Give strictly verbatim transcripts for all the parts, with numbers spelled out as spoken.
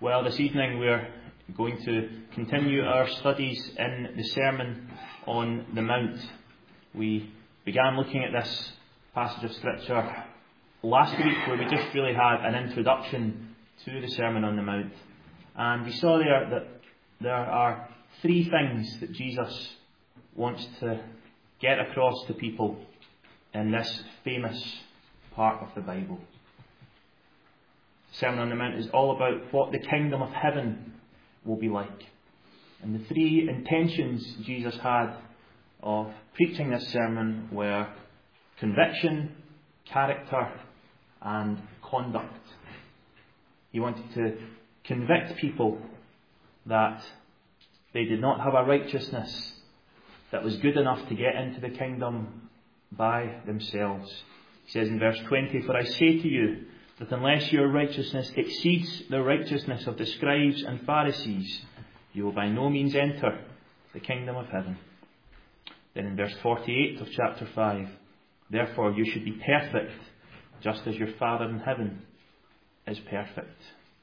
Well, this evening we're going to continue our studies in the Sermon on the Mount. We began looking at this passage of Scripture last week, where we just really had an introduction to the Sermon on the Mount. And we saw there that there are three things that Jesus wants to get across to people in this famous part of the Bible. The Sermon on the Mount is all about what the kingdom of heaven will be like. And the three intentions Jesus had of preaching this sermon were conviction, character, and conduct. He wanted to convict people that they did not have a righteousness that was good enough to get into the kingdom by themselves. He says in verse twenty, "For I say to you, that unless your righteousness exceeds the righteousness of the scribes and Pharisees, you will by no means enter the kingdom of heaven." Then in verse forty-eight of chapter five, "Therefore you should be perfect, just as your Father in heaven is perfect."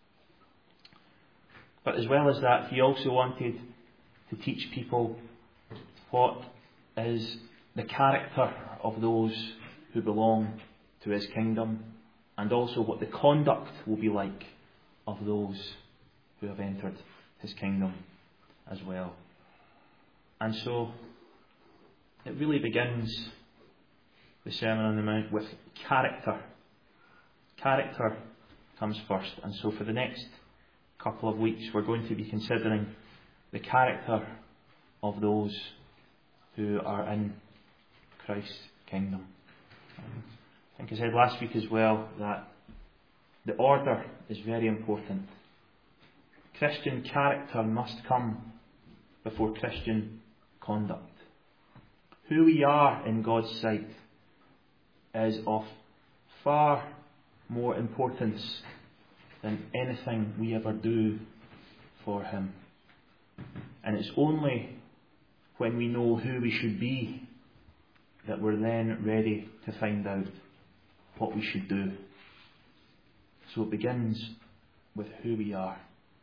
But as well as that, he also wanted to teach people what is the character of those who belong to his kingdom, and also what the conduct will be like of those who have entered his kingdom as well. And so it really begins, the Sermon on the Mount, with character. Character comes first. And so for the next couple of weeks we're going to be considering the character of those who are in Christ's kingdom. I think I said last week as well that the order is very important. Christian character must come before Christian conduct. Who we are in God's sight is of far more importance than anything we ever do for Him. And it's only when we know who we should be that we're then ready to find out what we should do. So it begins with who we are.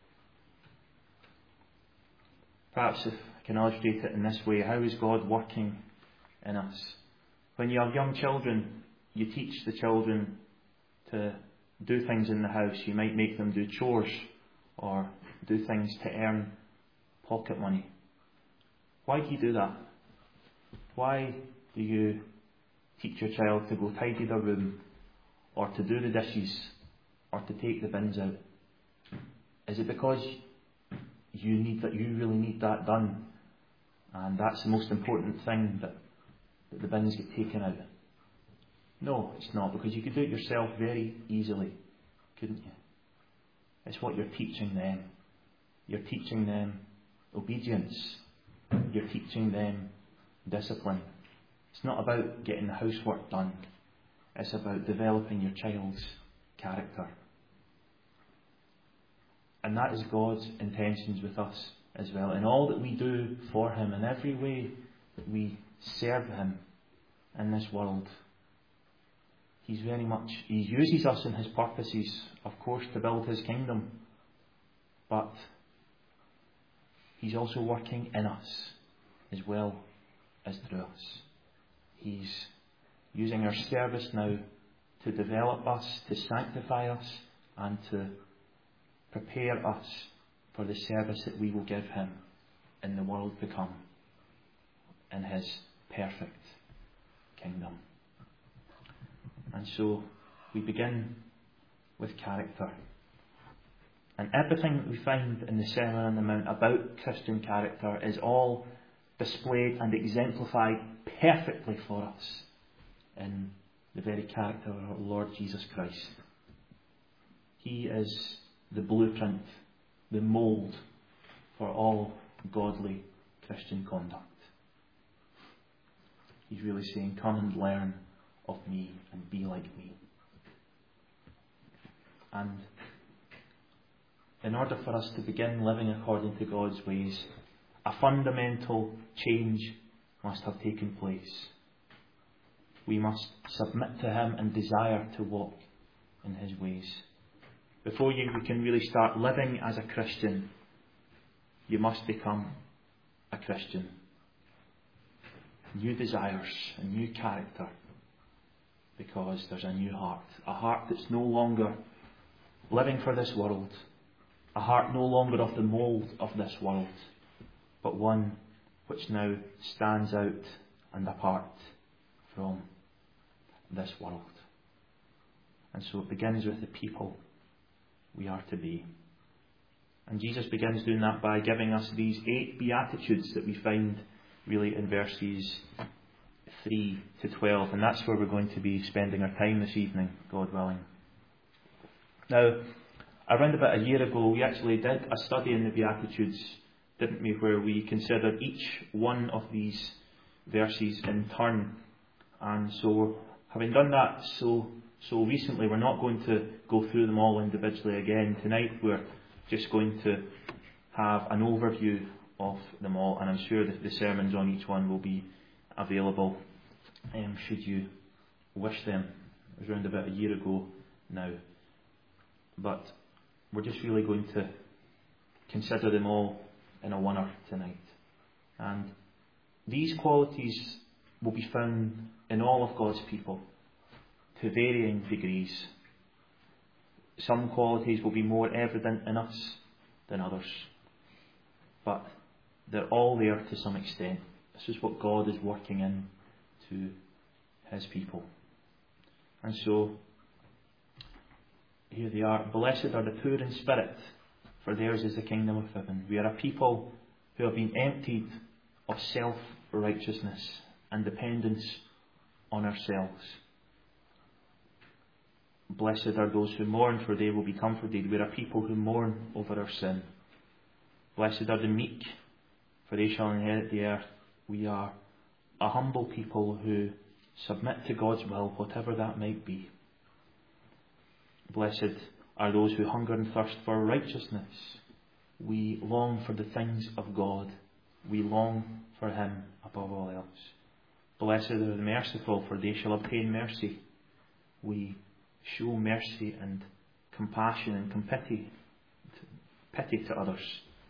Perhaps if I can illustrate it in this way, how is God working in us? When you have young children, you teach the children to do things in the house. You might make them do chores or do things to earn pocket money. Why do you do that? Why do you teach your child to go tidy their room, or to do the dishes, or to take the bins out? Is it because you need that? You really need that done, and that's the most important thing, that, that the bins get taken out? No, it's not, because you could do it yourself very easily, couldn't you? It's what you're teaching them. You're teaching them obedience. You're teaching them discipline. It's not about getting the housework done. It's about developing your child's character. And that is God's intentions with us as well. In all that we do for Him, in every way that we serve Him in this world, He's very much, He uses us in His purposes, of course, to build His kingdom. But He's also working in us as well as through us. He's using our service now to develop us, to sanctify us, and to prepare us for the service that we will give Him in the world to come, in His perfect kingdom. And so we begin with character. And everything that we find in the Sermon on the Mount about Christian character is all displayed and exemplified perfectly for us in the very character of our Lord Jesus Christ. He is the blueprint, the mould for all godly Christian conduct. He's really saying, "Come and learn of me and be like me." And in order for us to begin living according to God's ways, a fundamental change must have taken place. We must submit to Him and desire to walk in His ways. before you can really start living as a Christian, you must become a Christian. New desires, a new character, because there's a new heart. A heart that's no longer living for this world. A heart no longer of the mould of this world, but one which now stands out and apart from this world. And so it begins with the people we are to be. And Jesus begins doing that by giving us these eight Beatitudes that we find really in verses three to twelve. And that's where we're going to be spending our time this evening, God willing. Now, around about a year ago, we actually did a study in the Beatitudes, didn't we, where we considered each one of these verses in turn. And so, having done that so so recently, we're not going to go through them all individually again. Tonight we're just going to have an overview of them all, and I'm sure that the sermons on each one will be available um, should you wish them. It was around about a year ago now. But we're just really going to consider them all in a one-er tonight. And these qualities will be found in all of God's people to varying degrees. Some qualities will be more evident in us than others, but they're all there to some extent. This is what God is working in to His people. And so, here they are. Blessed are the poor in spirit, for theirs is the kingdom of heaven. We are a people who have been emptied of self-righteousness and dependence on ourselves. Blessed are those who mourn, for they will be comforted. We are a people who mourn over our sin. Blessed are the meek, for they shall inherit the earth. We are a humble people who submit to God's will, whatever that might be. Blessed are those who hunger and thirst for righteousness. We long for the things of God. We long for Him above all else. Blessed are the merciful, for they shall obtain mercy. We show mercy and compassion and pity, pity to others.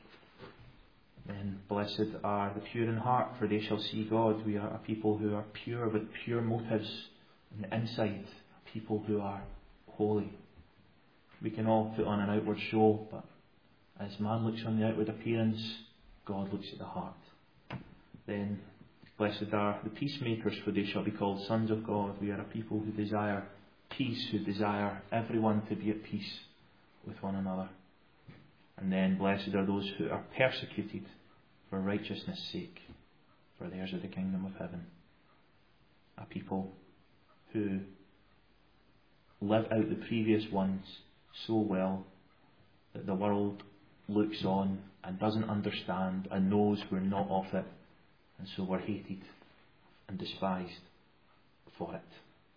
Then blessed are the pure in heart, for they shall see God. We are a people who are pure, with pure motives on the inside, a people who are holy. We can all put on an outward show, but as man looks on the outward appearance, God looks at the heart. Then blessed are the peacemakers, for they shall be called sons of God. We are a people who desire peace, who desire everyone to be at peace with one another. And then blessed are those who are persecuted for righteousness' sake, for theirs is the kingdom of heaven. A people who live out the previous ones so well that the world looks on and doesn't understand and knows we're not of it, and so we're hated and despised for it.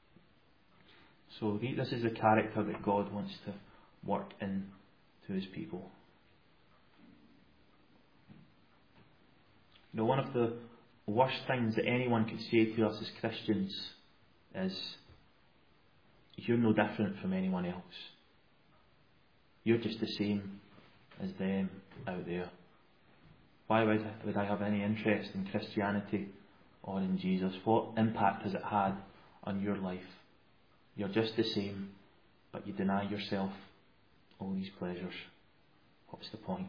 So this is the character that God wants to work in to His people. You know, one of the worst things that anyone could say to us as Christians is, you're no different from anyone else. You're just the same as them out there. Why would I, would I have any interest in Christianity or in Jesus? What impact has it had on your life? You're just the same, but you deny yourself all these pleasures. What's the point?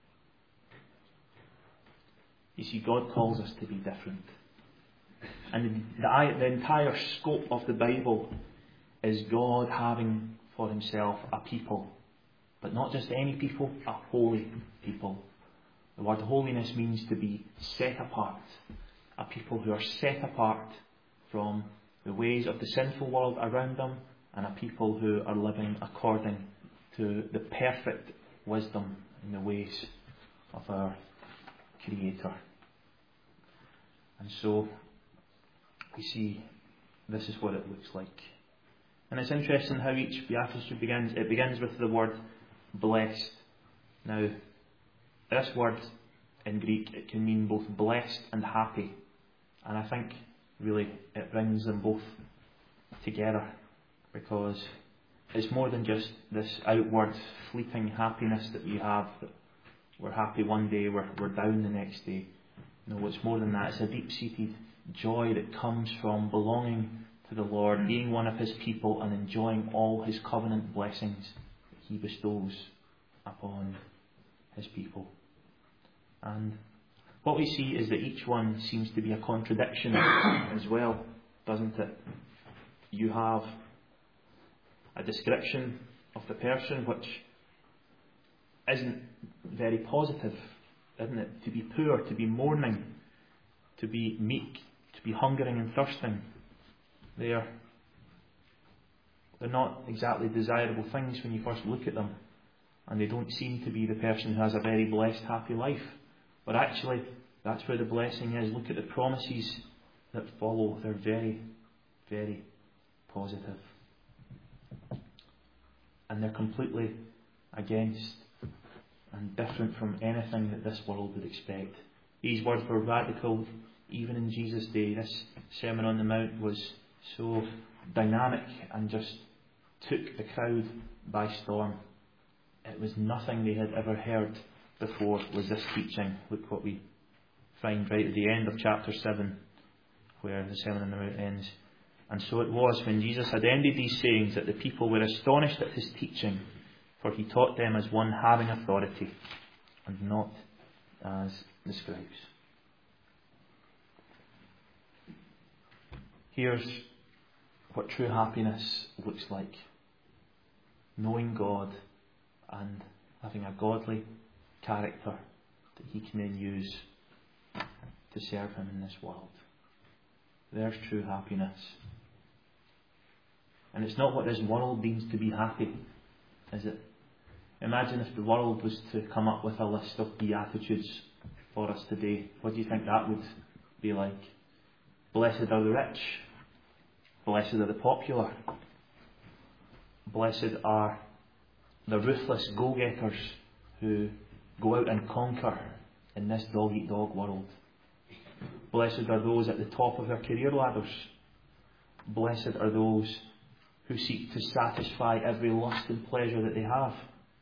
You see, God calls us to be different. And the, the entire scope of the Bible is God having for Himself a people. But not just any people, a holy people. The word holiness means to be set apart. A people who are set apart from the ways of the sinful world around them, and a people who are living according to the perfect wisdom in the ways of our Creator. And so we see this is what it looks like. And it's interesting how each beatitude begins. It begins with the word blessed. Now, this word in Greek, it can mean both blessed and happy. And I think really it brings them both together, because it's more than just this outward fleeting happiness that we have, that we're happy one day, we're, we're down the next day. No, it's more than that. It's a deep-seated joy that comes from belonging to the Lord, being one of His people and enjoying all His covenant blessings that He bestows upon His people. And what we see is that each one seems to be a contradiction as well, doesn't it? You have a description of the person which isn't very positive, isn't it? To be poor, to be mourning, to be meek, to be hungering and thirsting. They are, they're not exactly desirable things when you first look at them, and they don't seem to be the person who has a very blessed, happy life. But actually, that's where the blessing is. Look at the promises that follow. They're very, very positive. And they're completely against and different from anything that this world would expect. These words were radical even in Jesus' day. This Sermon on the Mount was so dynamic and just took the crowd by storm. It was nothing they had ever heard before, was this teaching. Look what we find right at the end of chapter seven, where the Sermon on the Mount ends. And so it was, when Jesus had ended these sayings, that the people were astonished at His teaching, for He taught them as one having authority, and not as the scribes. Here's what true happiness looks like. Knowing God and having a godly character that He can then use to serve Him in this world. There's true happiness. And it's not what this world means to be happy, is it? Imagine if the world was to come up with a list of beatitudes for us today. What do you think that would be like? Blessed are the rich. Blessed are the popular. Blessed are the ruthless go-getters who go out and conquer in this dog-eat-dog world. Blessed are those at the top of their career ladders. Blessed are those who seek to satisfy every lust and pleasure that they have.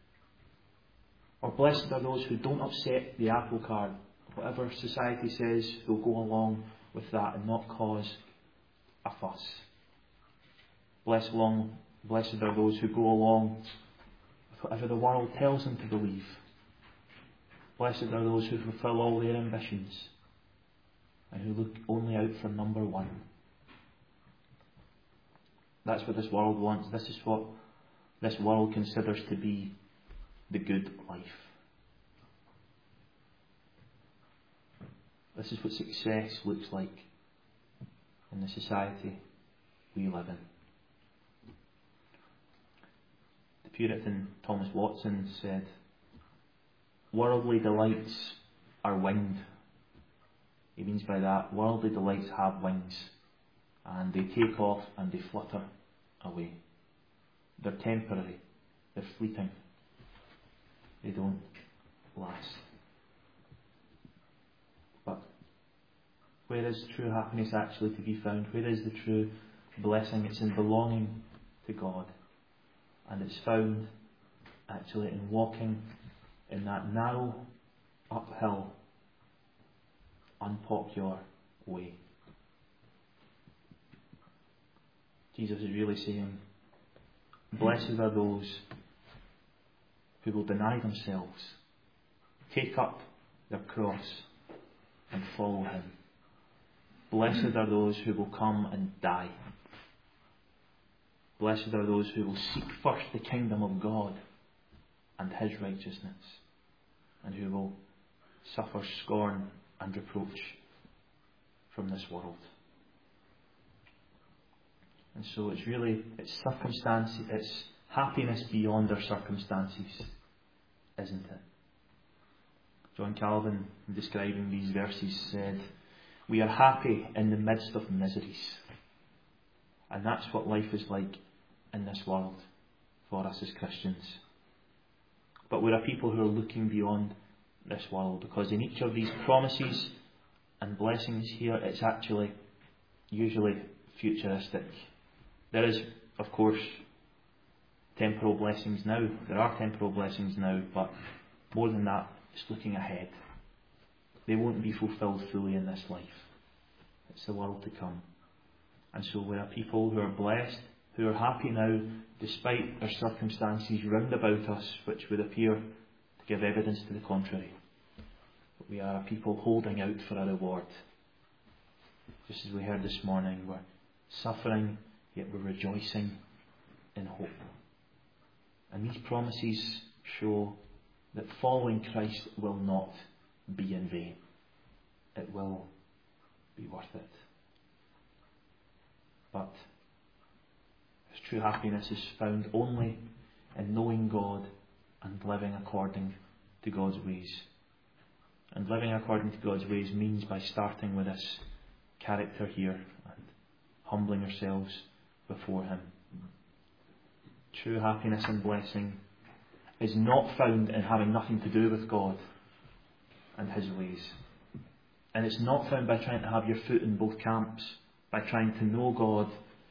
Or blessed are those who don't upset the apple cart. Whatever society says, who'll go along with that and not cause a fuss. Blessed, along, blessed are those who go along with whatever the world tells them to believe. Blessed are those who fulfill all their ambitions and who look only out for number one. That's what this world wants. This is what this world considers to be the good life. This is what success looks like in the society we live in. The Puritan Thomas Watson said, "Worldly delights are winged." He means by that, worldly delights have wings, and they take off and they flutter away. They're temporary, they're fleeting, they don't last. But where is true happiness actually to be found? Where is the true blessing? It's in belonging to God, and it's found actually in walking in that narrow, uphill, unpopular way. Jesus is really saying, blessed are those who will deny themselves, take up their cross and follow Him. Blessed are those who will come and die. Blessed are those who will seek first the kingdom of God and His righteousness, and who will suffer scorn and reproach from this world. And so it's really, it's circumstances, it's happiness beyond our circumstances, isn't it? John Calvin, in describing these verses, said, "We are happy in the midst of miseries." And that's what life is like in this world for us as Christians. But we're a people who are looking beyond this world, because in each of these promises and blessings here, it's actually usually futuristic. There is, of course, temporal blessings now. There are temporal blessings now, but more than that, it's looking ahead. They won't be fulfilled fully in this life. It's the world to come. And so we are people who are blessed, who are happy now, despite our circumstances round about us, which would appear to give evidence to the contrary. But we are a people holding out for a reward. Just as we heard this morning, we're suffering, yet we're rejoicing in hope. And these promises show that following Christ will not be in vain. It will be worth it. But His true happiness is found only in knowing God and living according to God's ways. And living according to God's ways means by starting with this character here and humbling ourselves before Him. True happiness and blessing is not found in having nothing to do with God and His ways. And it's not found by trying to have your foot in both camps, by trying to know God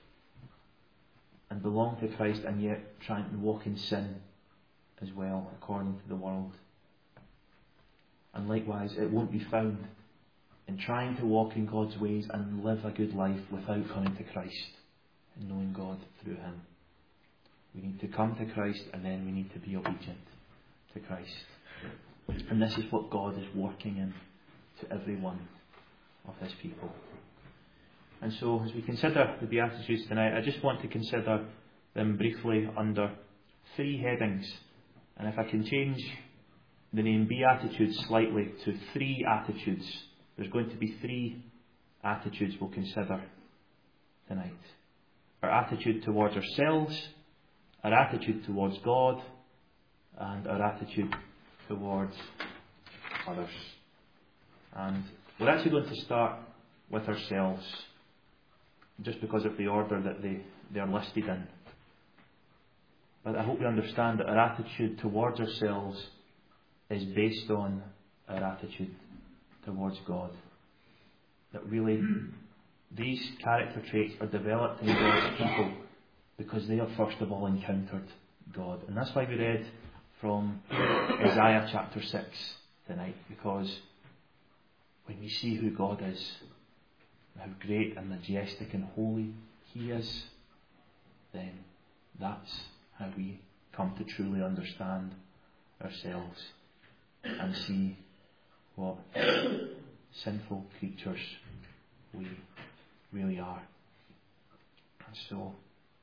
and belong to Christ and yet trying to walk in sin as well, according to the world. And likewise, it won't be found in trying to walk in God's ways and live a good life without coming to Christ and knowing God through Him. We need to come to Christ and then we need to be obedient to Christ. And this is what God is working in to every one of His people. And so as we consider the Beatitudes tonight, I just want to consider them briefly under three headings. And if I can change the name Beatitudes slightly to three attitudes, there's going to be three attitudes we'll consider tonight. Our attitude towards ourselves, our attitude towards God, and our attitude towards others. And we're actually going to start with ourselves, just because of the order that they, they are listed in. But I hope you understand that our attitude towards ourselves is based on our attitude towards God. That really these character traits are developed in God's people because they have first of all encountered God. And that's why we read from Isaiah chapter six tonight, because when we see who God is, how great and majestic and holy He is, then that's how we come to truly understand ourselves and see what sinful creatures we really are. And so,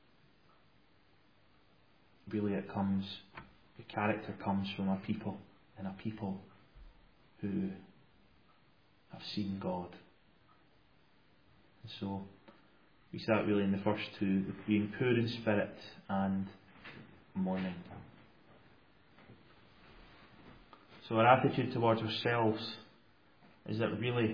really it comes, the character comes from a people, and a people who have seen God. And so, we start really in the first two, being poor in spirit and mourning. So our attitude towards ourselves is that really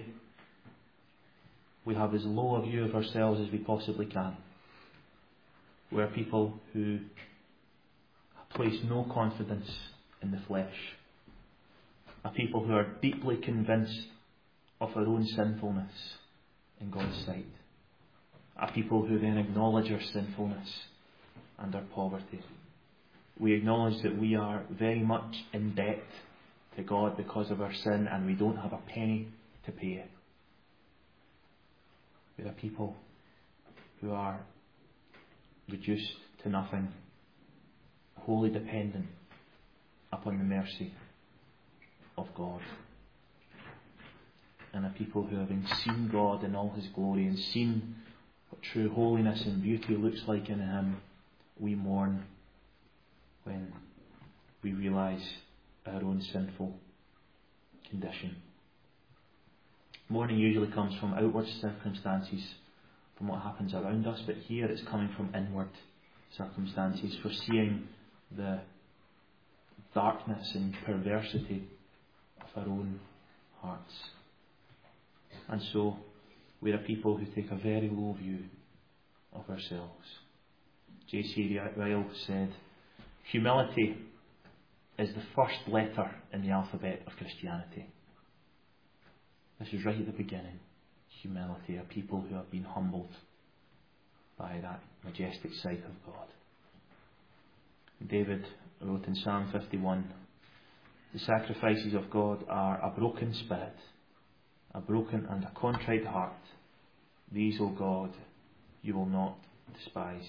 we have as low a view of ourselves as we possibly can. We are people who place no confidence in the flesh. A people who are deeply convinced of our own sinfulness in God's sight. A people who then acknowledge our sinfulness and our poverty. We acknowledge that we are very much in debt to God because of our sin, and we don't have a penny to pay it. We are people who are reduced to nothing, wholly dependent upon the mercy of God. And a people who, having seen God in all His glory and seen what true holiness and beauty looks like in Him, we mourn when we realise our own sinful condition. Mourning usually comes from outward circumstances, from what happens around us, but here it's coming from inward circumstances, for seeing the darkness and perversity of our own hearts. And so we're a people who take a very low view of ourselves. J C Ryle said, "Humility is the first letter in the alphabet of Christianity." This is right at the beginning. Humility, a people who have been humbled by that majestic sight of God. David wrote in Psalm fifty-one, "The sacrifices of God are a broken spirit, a broken and a contrite heart. These, O God, you will not despise."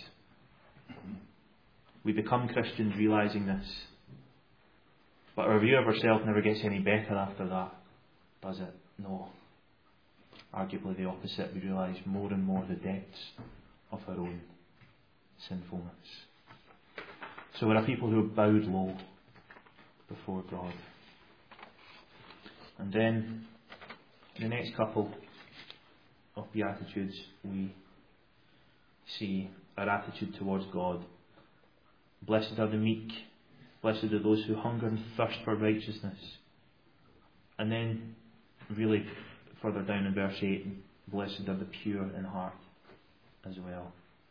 We become Christians realising this, but our view of ourselves never gets any better after that, does it? No. Arguably the opposite. We realise more and more the depths of our own sinfulness. So we're a people who are bowed low before God. And then, in the next couple of Beatitudes, we see our attitude towards God. Blessed are the meek, blessed are those who hunger and thirst for righteousness. And then, really, further down in verse eight, blessed are the pure in heart as well.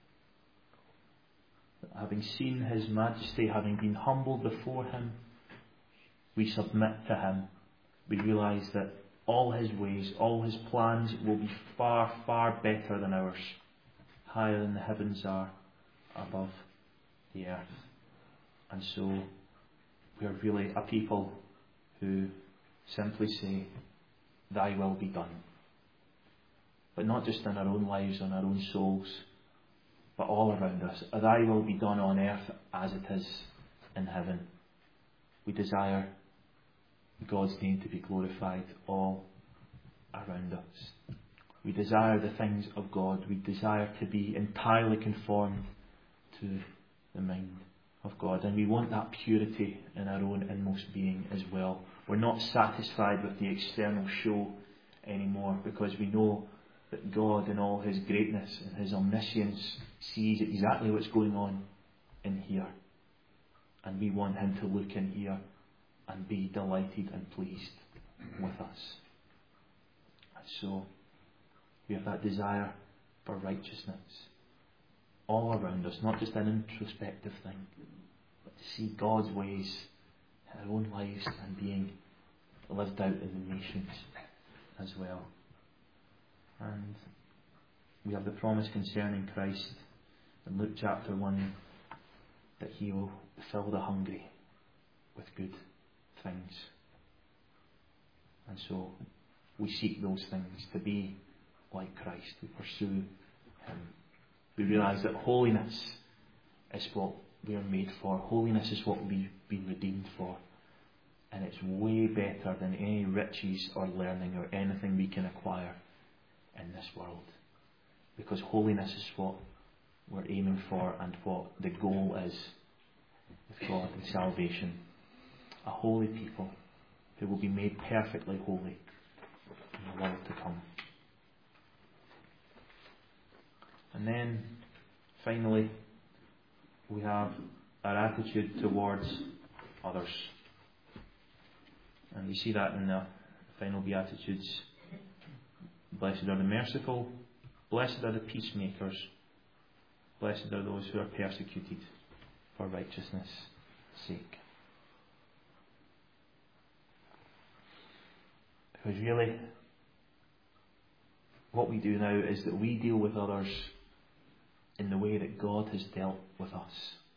Having seen His majesty, having been humbled before Him, we submit to Him. We realise that all His ways, all His plans will be far, far better than ours, higher than the heavens are above the earth. And so we are really a people who simply say, "Thy will be done." But not just in our own lives, on our own souls, but all around us. Thy will be done on earth as it is in heaven. We desire God's name to be glorified all around us. We desire the things of God. We desire to be entirely conformed to the mind of God. And we want that purity in our own inmost being as well. We're not satisfied with the external show anymore, because we know that God, in all His greatness and His omniscience, sees exactly what's going on in here. And we want Him to look in here and be delighted and pleased with us. And so we have that desire for righteousness all around us, not just an introspective thing, but to see God's ways in our own lives and being lived out in the nations as well. And we have the promise concerning Christ in Luke chapter one, that He will fill the hungry with good things. And so we seek those things, to be like Christ. We pursue Him. We realise that holiness is what we are made for. Holiness is what we've been redeemed for. And it's way better than any riches or learning or anything we can acquire in this world. Because holiness is what we're aiming for and what the goal is with God in salvation. A holy people who will be made perfectly holy in the world to come. And then, finally, we have our attitude towards others. And we see that in the final Beatitudes. Blessed are the merciful, blessed are the peacemakers, blessed are those who are persecuted for righteousness' sake. Because really, what we do now is that we deal with others in the way that God has dealt with us.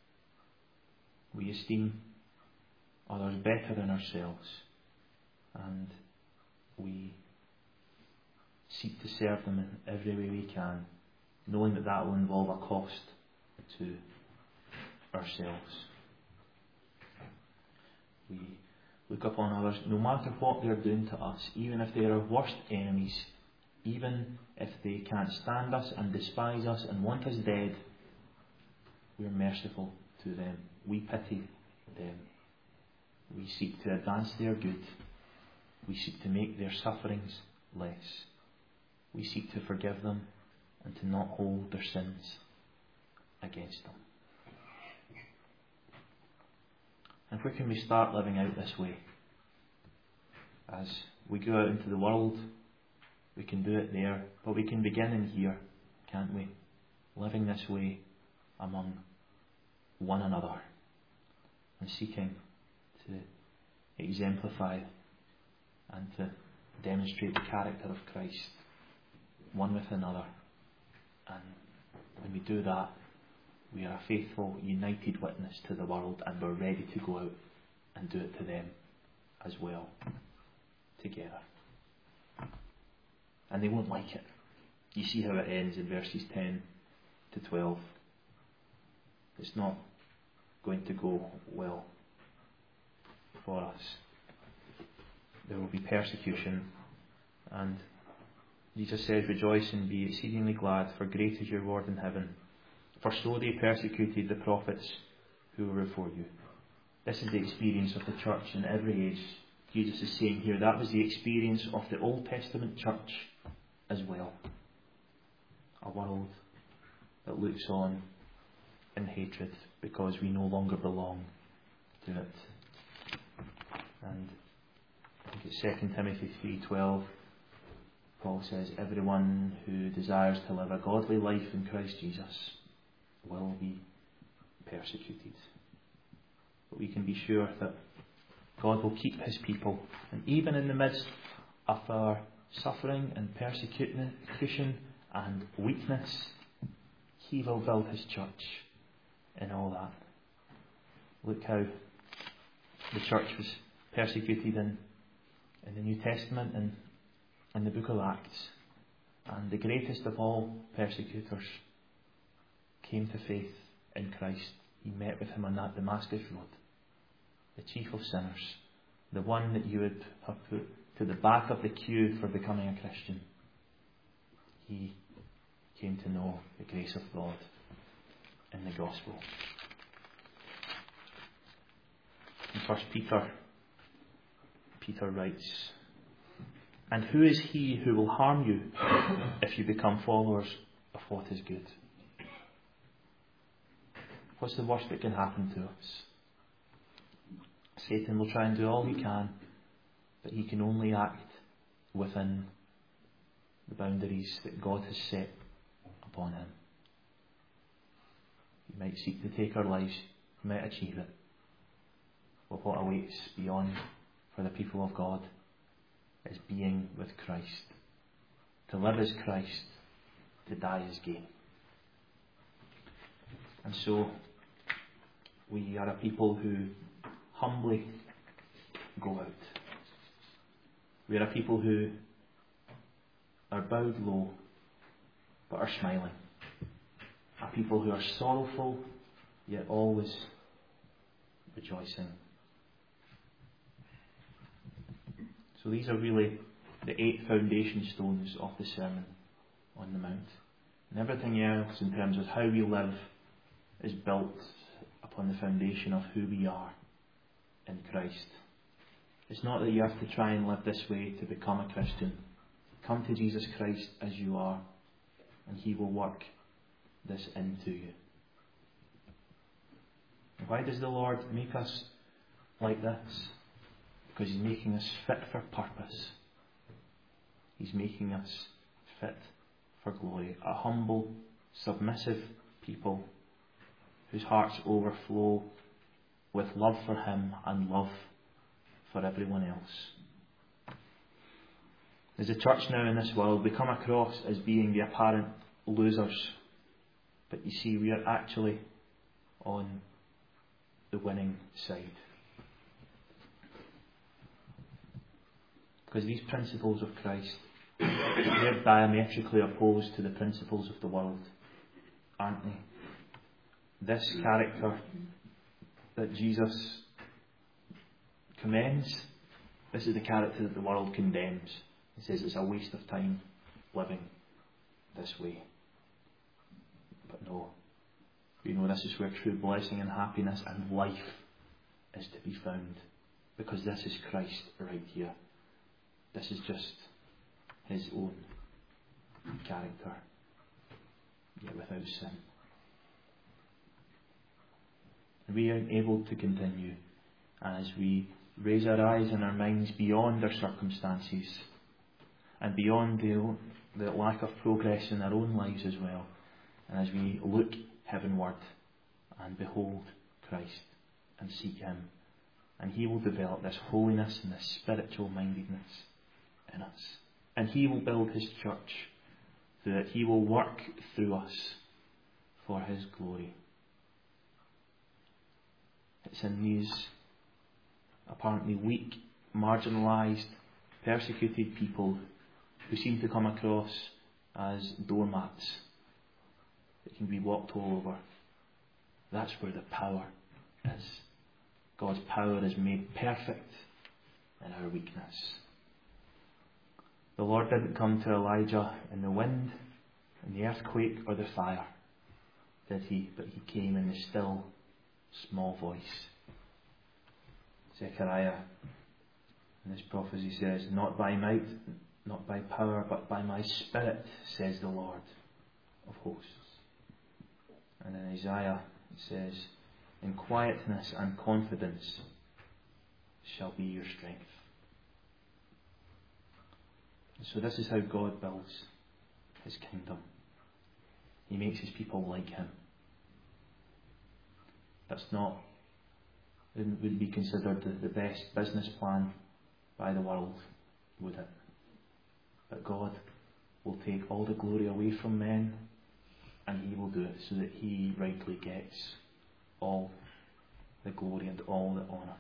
We esteem others better than ourselves, and we seek to serve them in every way we can, knowing that that will involve a cost to ourselves. We look upon others, no matter what they're doing to us, even if they are our worst enemies, even if they can't stand us and despise us and want us dead, we are merciful to them. We pity them. We seek to advance their good. We seek to make their sufferings less. We seek to forgive them and to not hold their sins against them. And where can we start living out this way? As we go out into the world, we can do it there, but we can begin in here, can't we? Living this way among one another and seeking to exemplify and to demonstrate the character of Christ one with another. And when we do that, we are a faithful, united witness to the world, and we're ready to go out and do it to them as well, together. And they won't like it. You see how it ends in verses ten to twelve. It's not going to go well for us. There will be persecution, and Jesus says, "Rejoice and be exceedingly glad, for great is your reward in heaven. For so they persecuted the prophets who were before you." This is the experience of the church in every age. Jesus is saying here that was the experience of the Old Testament church as well. A world that looks on in hatred because we no longer belong to it. And I think it's Second Timothy three twelve. Paul says, "Everyone who desires to live a godly life in Christ Jesus will be persecuted." But we can be sure that God will keep his people, and even in the midst of our suffering and persecution and weakness, he will build his church in all that. Look how the church was persecuted in, in the New Testament and in the book of Acts. And the greatest of all persecutors came to faith in Christ. He met with him on that Damascus road. The chief of sinners, the one that you would have put to the back of the queue for becoming a Christian. He came to know the grace of God in the gospel. In First Peter, Peter writes, "And who is he who will harm you if you become followers of what is good?" What's the worst that can happen to us? Satan will try and do all he can, but he can only act within the boundaries that God has set upon him. He might seek to take our lives, he might achieve it. But what awaits beyond for the people of God is being with Christ. To live as Christ, to die as gain. And so, we are a people who humbly go out. We are a people who are bowed low, but are smiling. A people who are sorrowful, yet always rejoicing. So these are really the eight foundation stones of the Sermon on the Mount. And everything else in terms of how we live is built upon the foundation of who we are in Christ. It's not that you have to try and live this way to become a Christian. Come to Jesus Christ as you are, and he will work this into you. Why does the Lord make us like this? Because he's making us fit for purpose. He's making us fit for glory. A humble, submissive people whose hearts overflow with love for him and love for everyone else. As the church now in this world, we come across as being the apparent losers. But you see, we are actually on the winning side. Because these principles of Christ, they're diametrically opposed to the principles of the world, aren't they? This character that Jesus commends, this is the character that the world condemns. He says it's a waste of time living this way. But no, you know, this is where true blessing and happiness and life is to be found. Because this is Christ right here. This is just his own character, yet without sin. And we are able to continue as we raise our eyes and our minds beyond our circumstances and beyond the, the lack of progress in our own lives as well. And as we look heavenward and behold Christ and seek him. And he will develop this holiness and this spiritual mindedness in us. And he will build his church so that he will work through us for his glory. It's in these apparently weak, marginalised, persecuted people who seem to come across as doormats that can be walked all over. That's where the power is. God's power is made perfect in our weakness. The Lord didn't come to Elijah in the wind, in the earthquake or the fire, did he? But he came in the still, small voice. Zechariah in this prophecy says, "Not by might, not by power, but by my Spirit, says the Lord of hosts." And in Isaiah it says, "In quietness and confidence shall be your strength." And so this is how God builds his kingdom. He makes his people like him. That's not, it would be considered the, the best business plan by the world, would it? But God will take all the glory away from men, and he will do it so that he rightly gets all the glory and all the honour.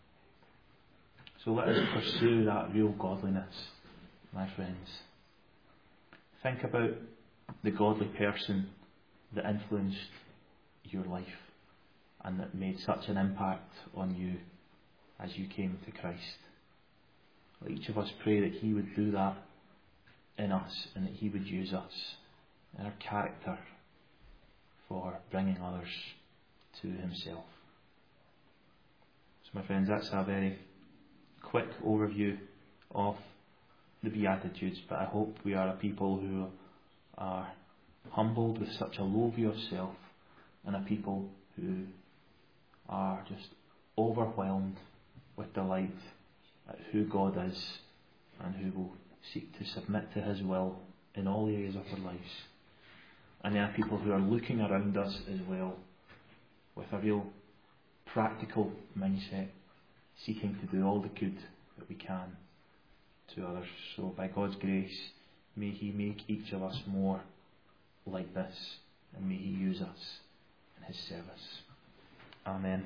So let us pursue that real godliness, my friends. Think about the godly person that influenced your life and that made such an impact on you as you came to Christ. Let each of us pray that he would do that in us and that he would use us in our character for bringing others to himself. So my friends, that's a very quick overview of the Beatitudes, but I hope we are a people who are humbled with such a low view of self, and a people who are just overwhelmed with delight at who God is and who will seek to submit to his will in all areas of their lives. And there are people who are looking around us as well with a real practical mindset, seeking to do all the good that we can to others. So by God's grace, may he make each of us more like this, and may he use us in his service. Amen.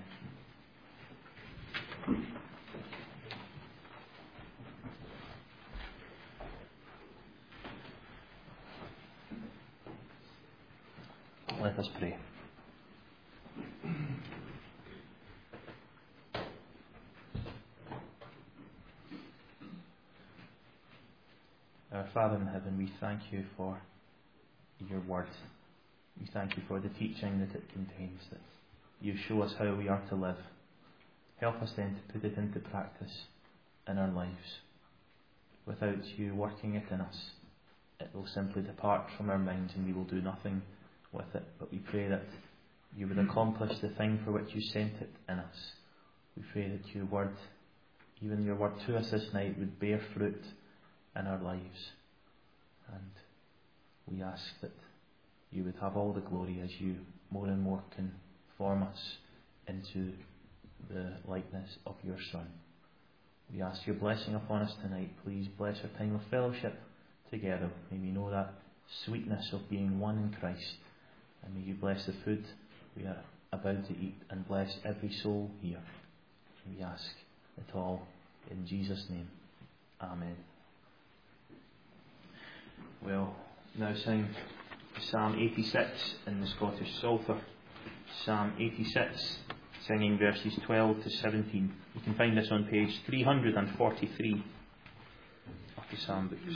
Let us pray. Our Father in heaven, we thank you for your word. We thank you for the teaching that it contains, that you show us how we are to live. Help us then to put it into practice in our lives. Without you working it in us, it will simply depart from our minds and we will do nothing with it. But we pray that you would accomplish the thing for which you sent it in us. We pray that your word, even your word to us this night, would bear fruit in our lives. And we ask that you would have all the glory as you more and more conform us into the likeness of your Son. We ask your blessing upon us tonight. Please bless our time of fellowship together. May we know that sweetness of being one in Christ. And may you bless the food we are about to eat and bless every soul here. We ask it all in Jesus' name. Amen. We'll now sing Psalm eighty-six in the Scottish Psalter. Psalm eighty-six, singing verses twelve to seventeen. You can find this on page three hundred forty-three of the Psalm books.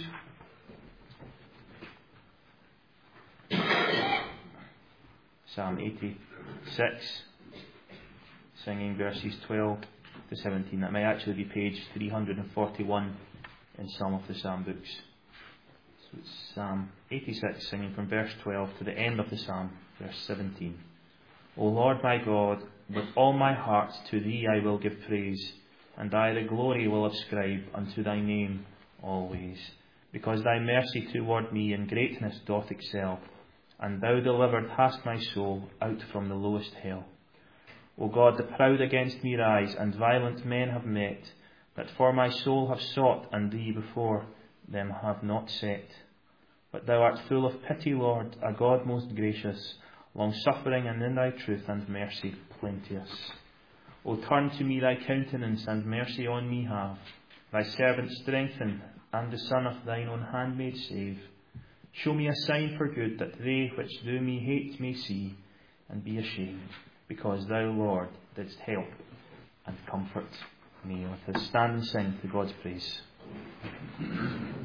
Psalm eighty-six, singing verses twelve to seventeen. That may actually be page three hundred forty-one in some of the Psalm books. So it's Psalm eighty-six, singing from verse twelve to the end of the Psalm, verse seventeen. O Lord my God, with all my heart to thee I will give praise, and I the glory will ascribe unto thy name always. Because thy mercy toward me in greatness doth excel, and thou delivered hast my soul out from the lowest hell. O God, the proud against me rise, and violent men have met, that for my soul have sought, and thee before them have not set. But thou art full of pity, Lord, a God most gracious, long-suffering, and in thy truth and mercy plenteous. O turn to me thy countenance, and mercy on me have. Thy servant strengthen, and the son of thine own handmaid save. Show me a sign for good, that they which do me hate may see, and be ashamed, because thou, Lord, didst help and comfort me. Let us stand and sing to God's praise.